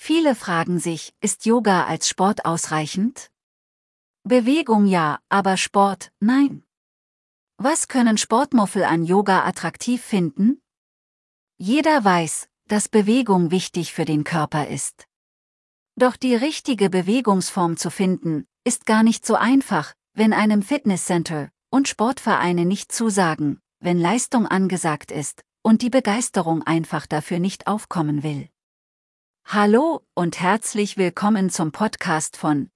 Viele fragen sich, ist Yoga als Sport ausreichend? Bewegung ja, aber Sport, nein. Was können Sportmuffel an Yoga attraktiv finden? Jeder weiß, dass Bewegung wichtig für den Körper ist. Doch die richtige Bewegungsform zu finden, ist gar nicht so einfach, wenn einem Fitnesscenter und Sportvereine nicht zusagen, wenn Leistung angesagt ist und die Begeisterung einfach dafür nicht aufkommen will. Hallo und herzlich willkommen zum Podcast von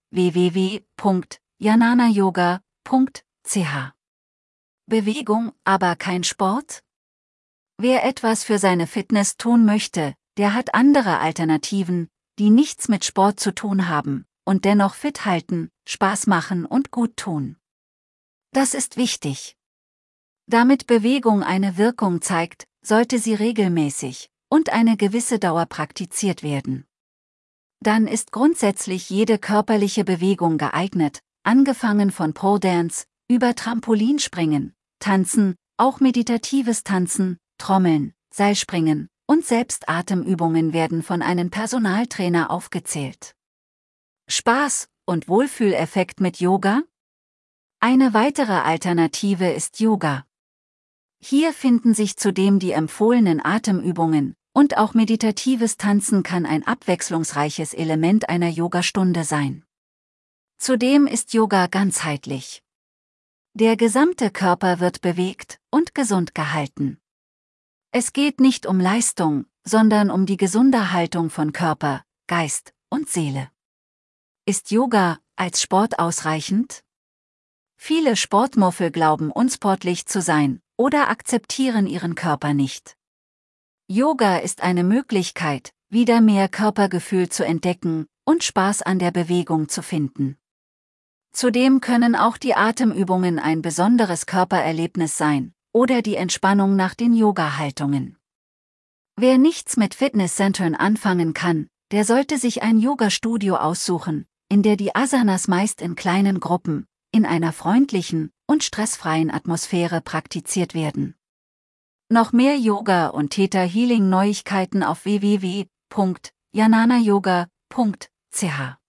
www.jananayoga.ch. Bewegung, aber kein Sport? Wer etwas für seine Fitness tun möchte, der hat andere Alternativen, die nichts mit Sport zu tun haben und dennoch fit halten, Spaß machen und gut tun. Das ist wichtig. Damit Bewegung eine Wirkung zeigt, sollte sie regelmäßig und eine gewisse Dauer praktiziert werden. Dann ist grundsätzlich jede körperliche Bewegung geeignet, angefangen von Pole Dance, über Trampolinspringen, Tanzen, auch meditatives Tanzen, Trommeln, Seilspringen und selbst Atemübungen werden von einem Personaltrainer aufgezählt. Spaß und Wohlfühleffekt mit Yoga? Eine weitere Alternative ist Yoga. Hier finden sich zudem die empfohlenen Atemübungen, und auch meditatives Tanzen kann ein abwechslungsreiches Element einer Yogastunde sein. Zudem ist Yoga ganzheitlich. Der gesamte Körper wird bewegt und gesund gehalten. Es geht nicht um Leistung, sondern um die gesunde Haltung von Körper, Geist und Seele. Ist Yoga als Sport ausreichend? Viele Sportmuffel glauben unsportlich zu sein oder akzeptieren ihren Körper nicht. Yoga ist eine Möglichkeit, wieder mehr Körpergefühl zu entdecken und Spaß an der Bewegung zu finden. Zudem können auch die Atemübungen ein besonderes Körpererlebnis sein oder die Entspannung nach den Yoga-Haltungen. Wer nichts mit Fitnesscentern anfangen kann, der sollte sich ein Yoga-Studio aussuchen, in der die Asanas meist in kleinen Gruppen, in einer freundlichen und stressfreien Atmosphäre praktiziert werden. Noch mehr Yoga- und Theta-Healing-Neuigkeiten auf www.jananayoga.ch